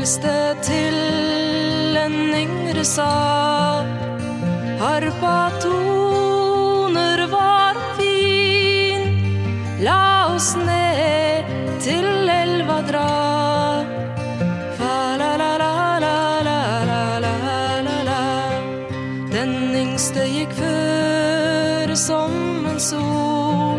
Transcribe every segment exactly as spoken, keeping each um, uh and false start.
eldste til en yngre sa, harpatoner var fin, la oss ned til elva dra. Fa la la la la la la la la la. Den yngste gikk før som en sol,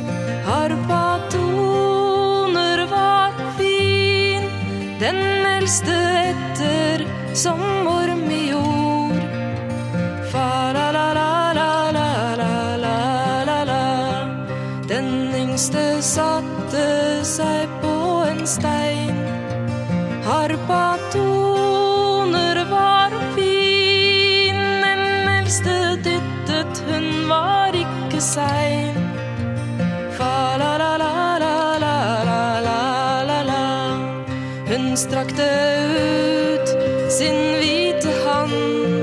harpatoner var fin, den eldste etter som orm i jord. Fa la la la la la la la la la. Den yngste satte seg på en stein, harpatoner var fin, den eldste dyttet, hun var ikke sein. Fa la la la la la la la la la. Hun strakte ut sin hvite hand,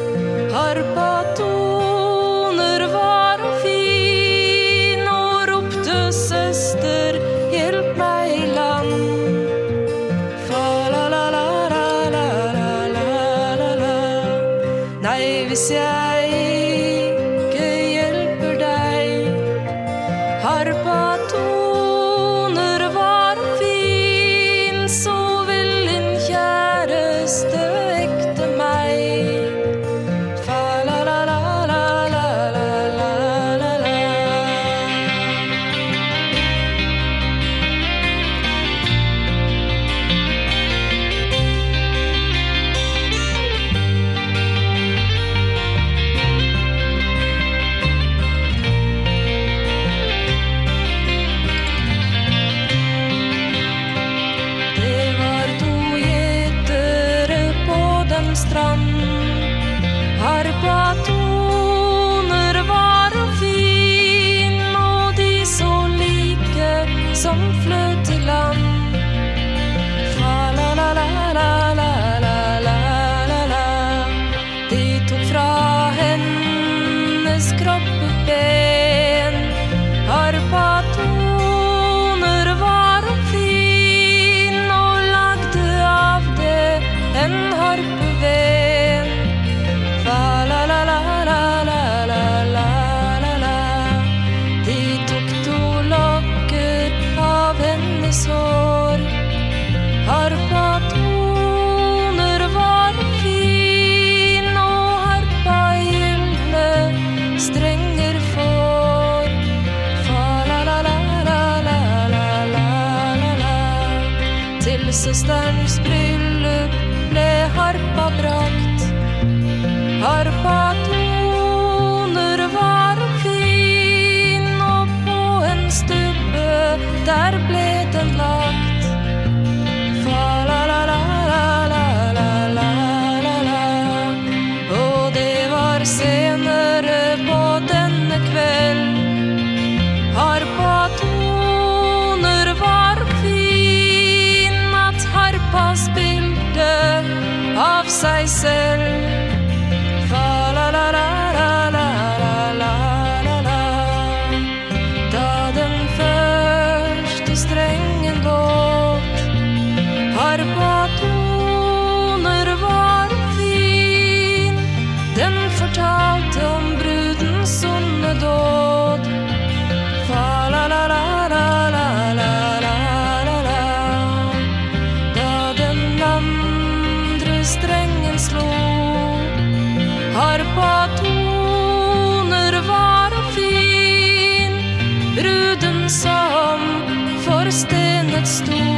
harpatoner var fin, og ropte søster, hjelp meg i land. Fa la la la la la la la la la. Nei, hvis jeg ikke hjelper deg, harpatoner var fin, så vil din kjæreste ekte meg. Fa la la la la la la la la la. Det var to gjetere på den strand, harpatoner var fin, og de så like som fløt til land. Fa la la la la la la la la la. De tok fra hennes kroppeben, harpatoner var fin, og lagde av det en harpeven. Fa la la la la la la la la la. De tok to lokker av hennes hår, harpatoner var fin, og harpa gjeldne strenger får. Fa la la la la la la la la la. Til søsterens bryllup ble harpa brakt, harpatoner var fin, og på en stubbe der ble den lagt. Fa la la la la la la la la la. Og det var senere på denne kveld, harpatoner var fin, at harpa spilte av seg selv. Fa la la la la la la la la la. Da den første strengen låt, harpatoner var fin, den fortalte om brudens onde dåd. Fa la la la la la la la la la. Da den andre strengen slo, harpatoner var fin, bruden som forstenet sto.